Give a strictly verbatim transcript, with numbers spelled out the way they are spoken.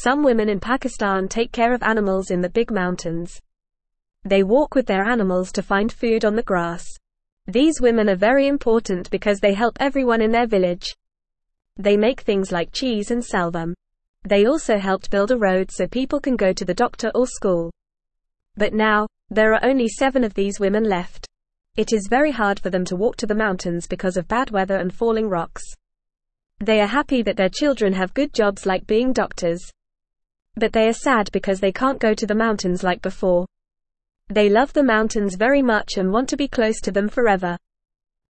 Some women in Pakistan take care of animals in the big mountains. They walk with their animals to find food on the grass. These women are very important because they help everyone in their village. They make things like cheese and sell them. They also helped build a road so people can go to the doctor or school. But now, there are only seven of these women left. It is very hard for them to walk to the mountains because of bad weather and falling rocks. They are happy that their children have good jobs like being doctors. But they are sad because they can't go to the mountains like before. They love the mountains very much and want to be close to them forever.